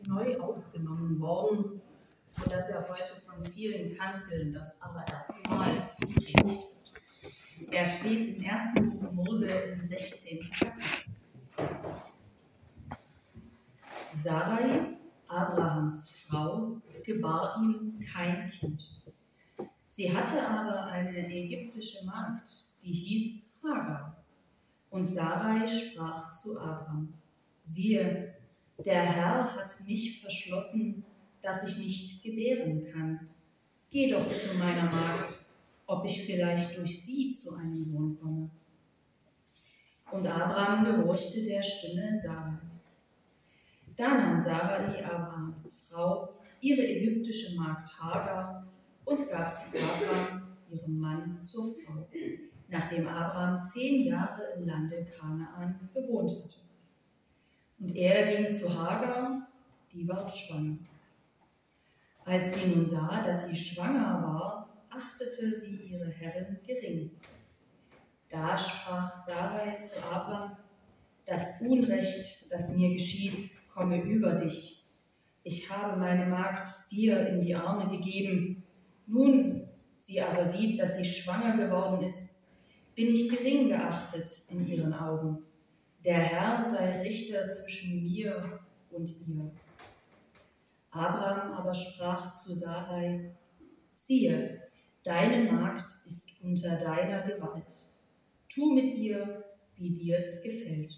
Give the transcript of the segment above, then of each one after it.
neu aufgenommen worden, sodass er heute von vielen Kanzeln das allererste Mal gepredigt wird. Er steht im 1. Buch Mose im 16. Kapitel. Sarai, Abrahams Frau, gebar ihm kein Kind. Sie hatte aber eine ägyptische Magd, die hieß Hagar. Und Sarai sprach zu Abram: Siehe, der Herr hat mich verschlossen, dass ich nicht gebären kann. Geh doch zu meiner Magd, ob ich vielleicht durch sie zu einem Sohn komme. Und Abram gehorchte der Stimme Sarais. Da nahm Sarai, Abrahams Frau, ihre ägyptische Magd Hagar und gab sie Abram, ihrem Mann, zur Frau, nachdem Abram 10 Jahre im Lande Kanaan gewohnt hatte. Und er ging zu Hagar, die ward schwanger. Als sie nun sah, dass sie schwanger war, achtete sie ihre Herrin gering. Da sprach Sarai zu Abram: Das Unrecht, das mir geschieht, komme über dich. Ich habe meine Magd dir in die Arme gegeben. Nun, sie aber sieht, dass sie schwanger geworden ist, bin ich gering geachtet in ihren Augen. Der Herr sei Richter zwischen mir und ihr. Abram aber sprach zu Sarai: Siehe, deine Magd ist unter deiner Gewalt. Tu mit ihr, wie dir's gefällt.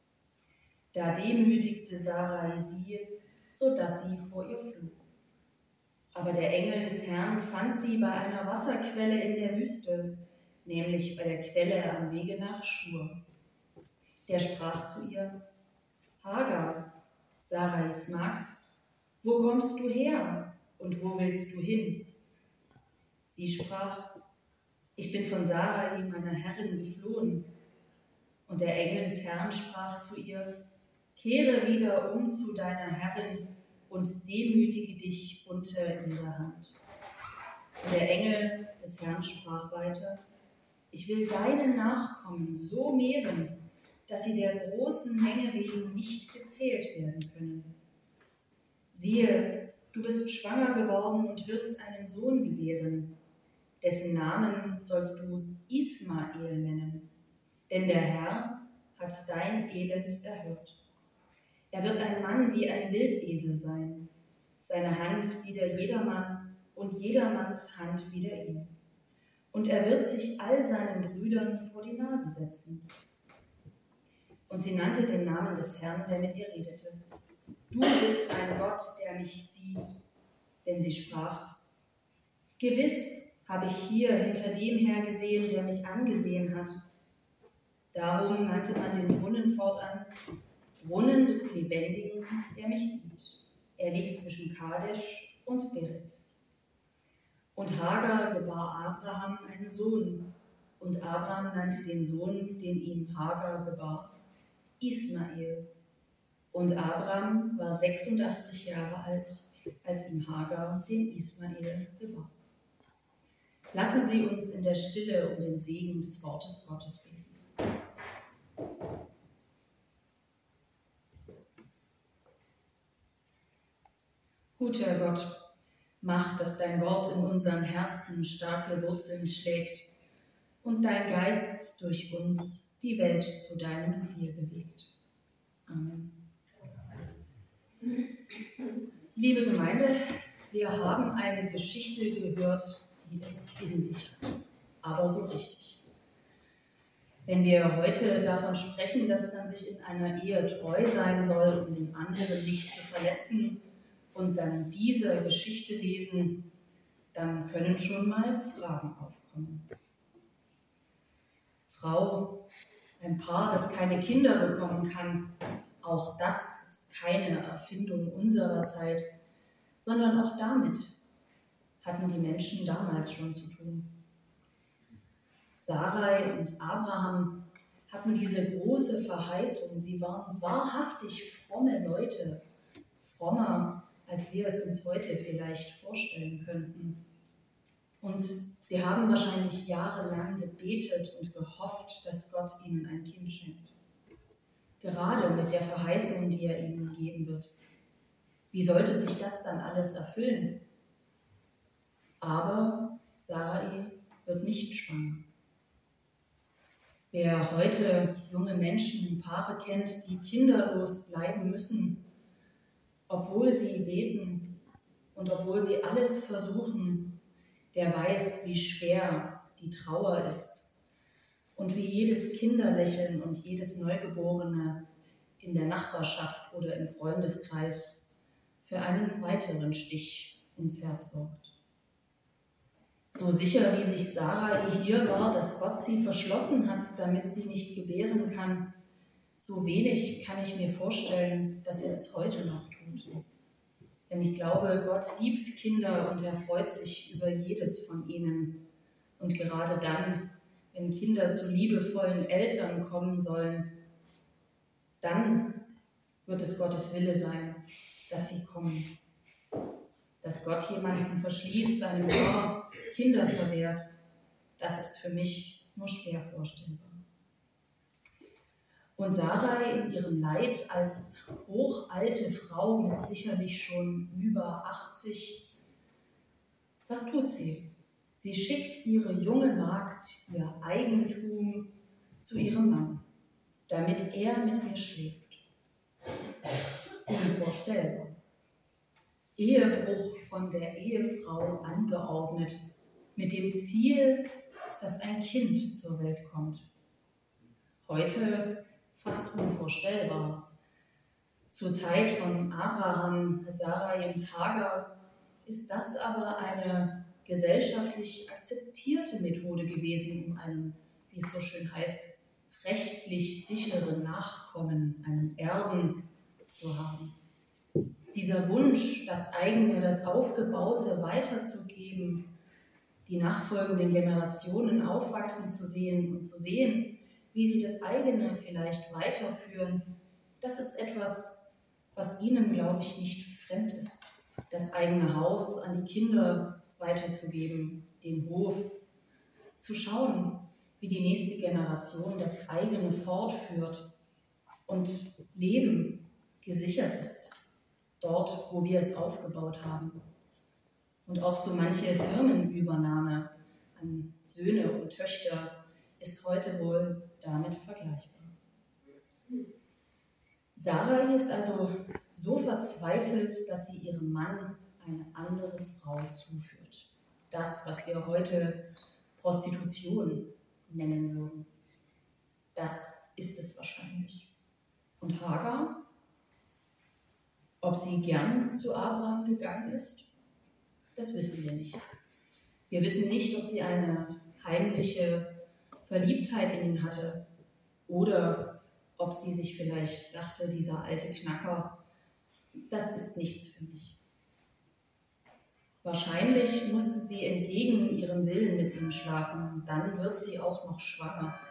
Da demütigte Sarai sie, so dass sie vor ihr flog. Aber der Engel des Herrn fand sie bei einer Wasserquelle in der Wüste, nämlich bei der Quelle am Wege nach Schur. Der sprach zu ihr: Hagar, Sarais Magd, wo kommst du her und wo willst du hin? Sie sprach: Ich bin von Sarai, meiner Herrin, geflohen. Und der Engel des Herrn sprach zu ihr: Kehre wieder um zu deiner Herrin und demütige dich unter ihrer Hand. Und der Engel des Herrn sprach weiter: Ich will deine Nachkommen so mehren, dass sie der großen Menge wegen nicht gezählt werden können. Siehe, du bist schwanger geworden und wirst einen Sohn gebären, dessen Namen sollst du Ismael nennen, denn der Herr hat dein Elend erhört. Er wird ein Mann wie ein Wildesel sein, seine Hand wie der Jedermann und jedermanns Hand wie der ihm. Und er wird sich all seinen Brüdern vor die Nase setzen. Und sie nannte den Namen des Herrn, der mit ihr redete: Du bist ein Gott, der mich sieht. Denn sie sprach: Gewiss habe ich hier hinter dem her gesehen, der mich angesehen hat. Darum nannte man den Brunnen fortan Brunnen des Lebendigen, der mich sieht. Er liegt zwischen Kadesh und Berit. Und Hagar gebar Abraham einen Sohn, und Abraham nannte den Sohn, den ihm Hagar gebar, Ismael. Und Abraham war 86 Jahre alt, als ihm Hagar den Ismael gebar. Lassen Sie uns in der Stille um den Segen des Wortes Gottes beten. Guter Gott, mach, dass dein Wort in unseren Herzen starke Wurzeln schlägt und dein Geist durch uns die Welt zu deinem Ziel bewegt. Amen. Liebe Gemeinde, wir haben eine Geschichte gehört, die es in sich hat, aber so richtig. Wenn wir heute davon sprechen, dass man sich in einer Ehe treu sein soll, um den anderen nicht zu verletzen, und dann diese Geschichte lesen, dann können schon mal Fragen aufkommen. Frau, ein Paar, das keine Kinder bekommen kann, auch das ist keine Erfindung unserer Zeit, sondern auch damit hatten die Menschen damals schon zu tun. Sarai und Abraham hatten diese große Verheißung, sie waren wahrhaftig fromme Leute, frommer, als wir es uns heute vielleicht vorstellen könnten. Und sie haben wahrscheinlich jahrelang gebetet und gehofft, dass Gott ihnen ein Kind schenkt. Gerade mit der Verheißung, die er ihnen geben wird. Wie sollte sich das dann alles erfüllen? Aber Sarai wird nicht schwanger. Wer heute junge Menschen, Paare kennt, die kinderlos bleiben müssen, obwohl sie beten und obwohl sie alles versuchen, der weiß, wie schwer die Trauer ist und wie jedes Kinderlächeln und jedes Neugeborene in der Nachbarschaft oder im Freundeskreis für einen weiteren Stich ins Herz sorgt. So sicher wie sich Sarai hier war, dass Gott sie verschlossen hat, damit sie nicht gebären kann, so wenig kann ich mir vorstellen, dass er es heute noch tut. Denn ich glaube, Gott liebt Kinder und er freut sich über jedes von ihnen. Und gerade dann, wenn Kinder zu liebevollen Eltern kommen sollen, dann wird es Gottes Wille sein, dass sie kommen. Dass Gott jemanden verschließt, einem Paar Kinder verwehrt, das ist für mich nur schwer vorstellbar. Und Sarai in ihrem Leid als hochalte Frau mit sicherlich schon über 80, was tut sie? Sie schickt ihre junge Magd, ihr Eigentum, zu ihrem Mann, damit er mit ihr schläft. Unvorstellbar. Ehebruch von der Ehefrau angeordnet, mit dem Ziel, dass ein Kind zur Welt kommt. Heute fast unvorstellbar. Zur Zeit von Abraham, Sarai und Hagar ist das aber eine gesellschaftlich akzeptierte Methode gewesen, um einen, wie es so schön heißt, rechtlich sicheren Nachkommen, einen Erben zu haben. Dieser Wunsch, das eigene, das Aufgebaute weiterzugeben, die nachfolgenden Generationen aufwachsen zu sehen und zu sehen, wie sie das eigene vielleicht weiterführen, das ist etwas, was ihnen, glaube ich, nicht fremd ist. Das eigene Haus an die Kinder weiterzugeben, den Hof, zu schauen, wie die nächste Generation das eigene fortführt und Leben gesichert ist, dort, wo wir es aufgebaut haben. Und auch so manche Firmenübernahme an Söhne und Töchter ist heute wohl damit vergleichbar. Sarai ist also so verzweifelt, dass sie ihrem Mann eine andere Frau zuführt. Das, was wir heute Prostitution nennen würden. Das ist es wahrscheinlich. Und Hagar, ob sie gern zu Abraham gegangen ist, das wissen wir nicht. Wir wissen nicht, ob sie eine heimliche Verliebtheit in ihn hatte oder ob sie sich vielleicht dachte, dieser alte Knacker, das ist nichts für mich. Wahrscheinlich musste sie entgegen ihrem Willen mit ihm schlafen, dann wird sie auch noch schwanger.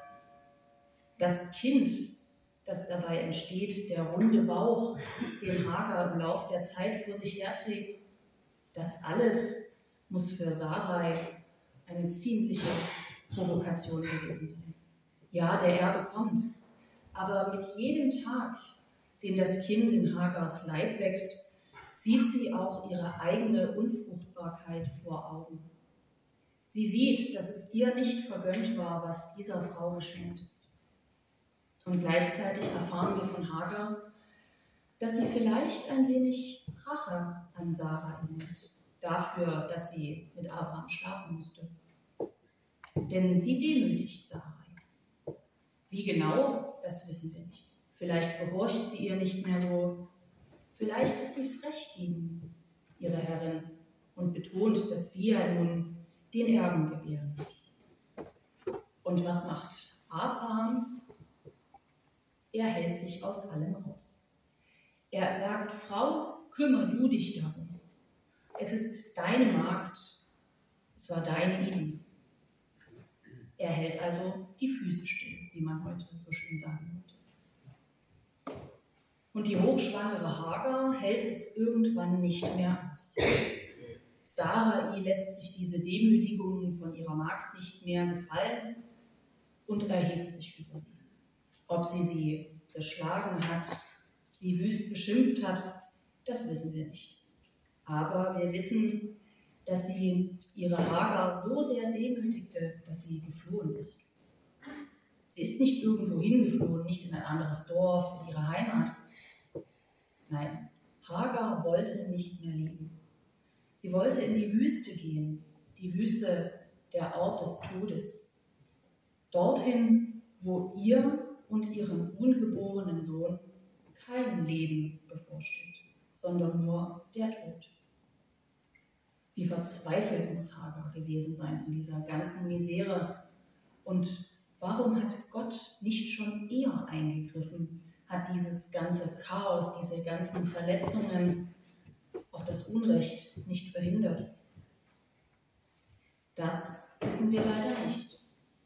Das Kind, das dabei entsteht, der runde Bauch, den Hagar im Lauf der Zeit vor sich herträgt, das alles muss für Sarai eine ziemliche Provokation gewesen sein. Ja, der Erbe kommt, aber mit jedem Tag, den das Kind in Hagars Leib wächst, sieht sie auch ihre eigene Unfruchtbarkeit vor Augen. Sie sieht, dass es ihr nicht vergönnt war, was dieser Frau geschenkt ist. Und gleichzeitig erfahren wir von Hagar, dass sie vielleicht ein wenig Rache an Sarai nimmt, dafür, dass sie mit Abraham schlafen musste. Denn sie demütigt Sarai. Wie genau, das wissen wir nicht. Vielleicht gehorcht sie ihr nicht mehr so. Vielleicht ist sie frech gegen ihre Herrin und betont, dass sie ja nun den Erben gebären wird. Und was macht Abraham? Er hält sich aus allem raus. Er sagt, Frau, kümmere du dich darum. Es ist deine Magd, es war deine Idee. Er hält also die Füße still, wie man heute so schön sagen würde. Und die hochschwangere Hagar hält es irgendwann nicht mehr aus. Sarai lässt sich diese Demütigungen von ihrer Magd nicht mehr gefallen und erhebt sich über sie. Ob sie geschlagen hat, sie wüst beschimpft hat, Das wissen wir nicht. Aber wir wissen, dass sie ihre Hagar so sehr demütigte, dass sie geflohen ist. Sie ist nicht irgendwo hingeflohen, nicht in ein anderes Dorf, in ihre Heimat. Nein, Hagar wollte nicht mehr leben. Sie wollte in die Wüste gehen, die Wüste, der Ort des Todes. Dorthin, wo ihr und ihrem ungeborenen Sohn kein Leben bevorsteht, sondern nur der Tod. Wie verzweifelt muss Hagar gewesen sein in dieser ganzen Misere. Und warum hat Gott nicht schon eher eingegriffen, hat dieses ganze Chaos, diese ganzen Verletzungen, auch das Unrecht nicht verhindert? Das wissen wir leider nicht.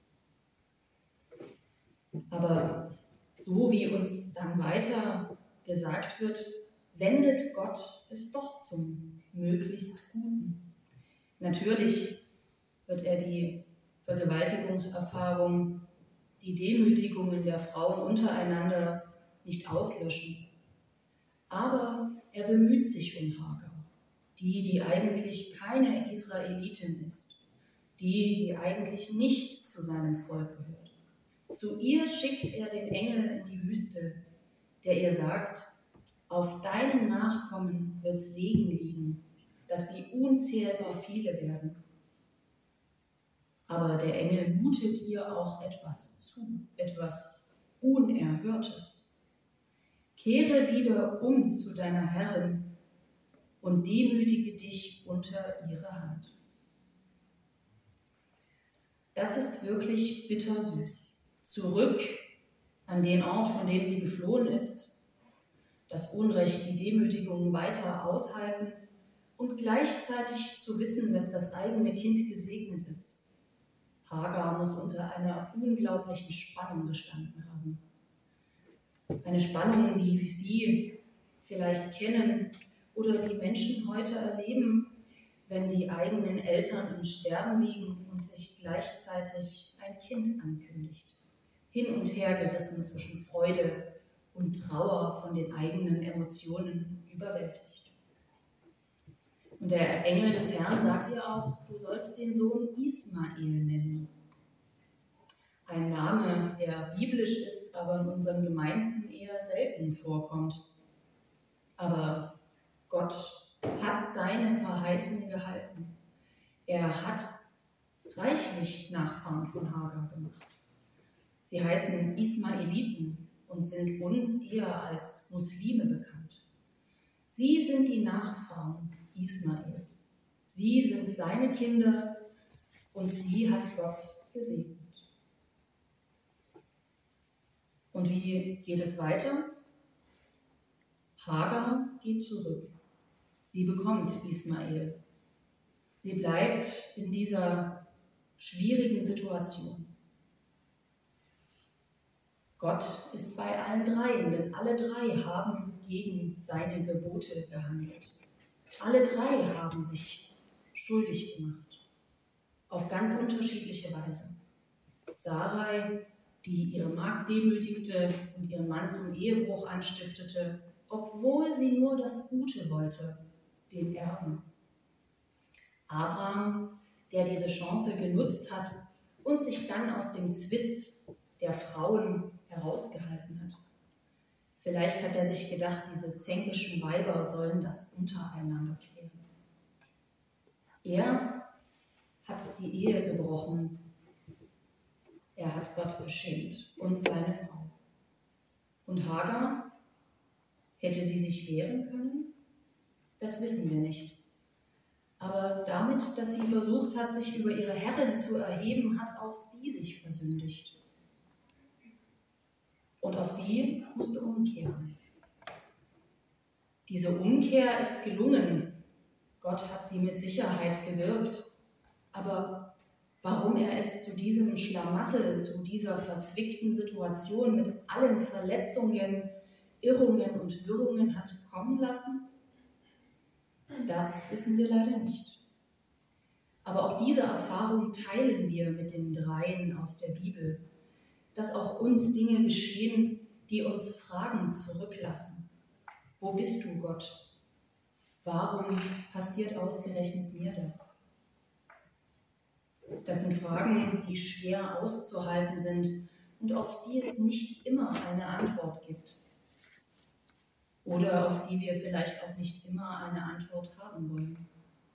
Aber so wie uns dann weiter gesagt wird, wendet Gott es doch zum möglichst Guten. Natürlich wird er die Vergewaltigungserfahrung, die Demütigungen der Frauen untereinander nicht auslöschen. Aber er bemüht sich um Hagar, die eigentlich keine Israelitin ist, die eigentlich nicht zu seinem Volk gehört. Zu ihr schickt er den Engel in die Wüste, der ihr sagt, auf deinen Nachkommen wird Segen liegen, dass sie unzählbar viele werden. Aber der Engel mutet ihr auch etwas zu, etwas Unerhörtes. Kehre wieder um zu deiner Herrin und demütige dich unter ihre Hand. Das ist wirklich bittersüß. Zurück an den Ort, von dem sie geflohen ist, das Unrecht, die Demütigungen weiter aushalten und gleichzeitig zu wissen, dass das eigene Kind gesegnet ist. Hagar muss unter einer unglaublichen Spannung gestanden haben. Eine Spannung, die Sie vielleicht kennen oder die Menschen heute erleben, wenn die eigenen Eltern im Sterben liegen und sich gleichzeitig ein Kind ankündigt. Hin und her gerissen zwischen Freude und Trauer, von den eigenen Emotionen überwältigt. Und der Engel des Herrn sagt ihr auch, du sollst den Sohn Ismael nennen. Ein Name, der biblisch ist, aber in unseren Gemeinden eher selten vorkommt. Aber Gott hat seine Verheißung gehalten. Er hat reichlich Nachfahren von Hagar gemacht. Sie heißen Ismaeliten und sind uns eher als Muslime bekannt. Sie sind die Nachfahren Ismaels. Sie sind seine Kinder und sie hat Gott gesegnet. Und wie geht es weiter? Hagar geht zurück. Sie bekommt Ismael. Sie bleibt in dieser schwierigen Situation. Gott ist bei allen dreien, denn alle drei haben gegen seine Gebote gehandelt. Alle drei haben sich schuldig gemacht, auf ganz unterschiedliche Weise. Sarai, die ihre Magd demütigte und ihren Mann zum Ehebruch anstiftete, obwohl sie nur das Gute wollte, den Erben. Abraham, der diese Chance genutzt hat und sich dann aus dem Zwist der Frauen herausgehalten hat. Vielleicht hat er sich gedacht, diese zänkischen Weiber sollen das untereinander klären. Er hat die Ehe gebrochen. Er hat Gott beschämt und seine Frau. Und Hagar, hätte sie sich wehren können? Das wissen wir nicht. Aber damit, dass sie versucht hat, sich über ihre Herrin zu erheben, hat auch sie sich versündigt. Und auch sie musste umkehren. Diese Umkehr ist gelungen. Gott hat sie mit Sicherheit gewirkt. Aber warum er es zu diesem Schlamassel, zu dieser verzwickten Situation mit allen Verletzungen, Irrungen und Wirrungen hat kommen lassen, das wissen wir leider nicht. Aber auch diese Erfahrung teilen wir mit den Dreien aus der Bibel, dass auch uns Dinge geschehen, die uns Fragen zurücklassen. Wo bist du, Gott? Warum passiert ausgerechnet mir das? Das sind Fragen, die schwer auszuhalten sind und auf die es nicht immer eine Antwort gibt. Oder auf die wir vielleicht auch nicht immer eine Antwort haben wollen.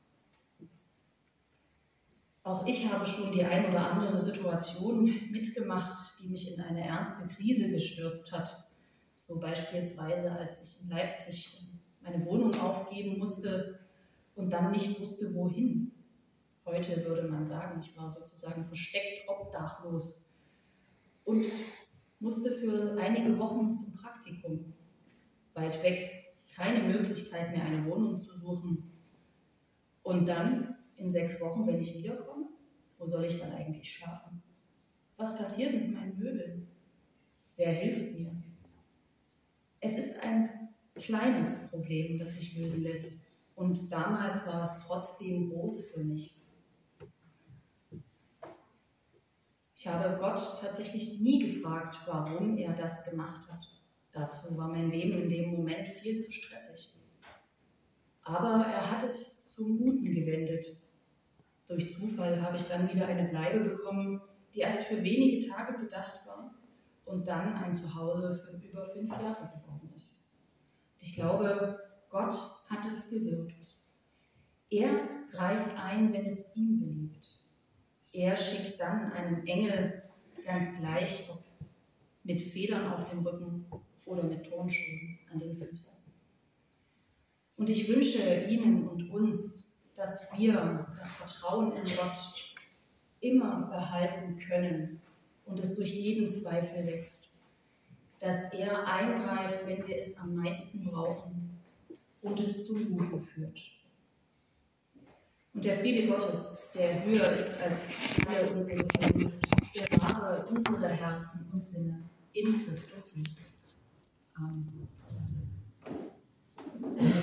Auch ich habe schon die ein oder andere Situation mitgemacht, die mich in eine ernste Krise gestürzt hat. So beispielsweise, als ich in Leipzig meine Wohnung aufgeben musste und dann nicht wusste, wohin. Heute würde man sagen, ich war sozusagen versteckt obdachlos und musste für einige Wochen zum Praktikum. Weit weg, keine Möglichkeit mehr, eine Wohnung zu suchen. Und dann, in 6 Wochen, wenn ich wiederkomme, wo soll ich dann eigentlich schlafen? Was passiert mit meinen Möbeln? Wer hilft mir? Es ist ein kleines Problem, das sich lösen lässt. Und damals war es trotzdem groß für mich. Ich habe Gott tatsächlich nie gefragt, warum er das gemacht hat. Dazu war mein Leben in dem Moment viel zu stressig. Aber er hat es zum Guten gewendet. Durch Zufall habe ich dann wieder eine Bleibe bekommen, die erst für wenige Tage gedacht war und dann ein Zuhause für über 5 Jahre geworden ist. Und ich glaube, Gott hat es gewirkt. Er greift ein, wenn es ihm beliebt. Er schickt dann einen Engel, ganz gleich, ob mit Federn auf dem Rücken oder mit Turnschuhen an den Füßen. Und ich wünsche Ihnen und uns, dass wir das Vertrauen in Gott immer behalten können und es durch jeden Zweifel wächst. Dass er eingreift, wenn wir es am meisten brauchen und es zum Guten führt. Und der Friede Gottes, der höher ist als alle unsere Vernunft, bewahre unsere Herzen und Sinne in Christus Jesus.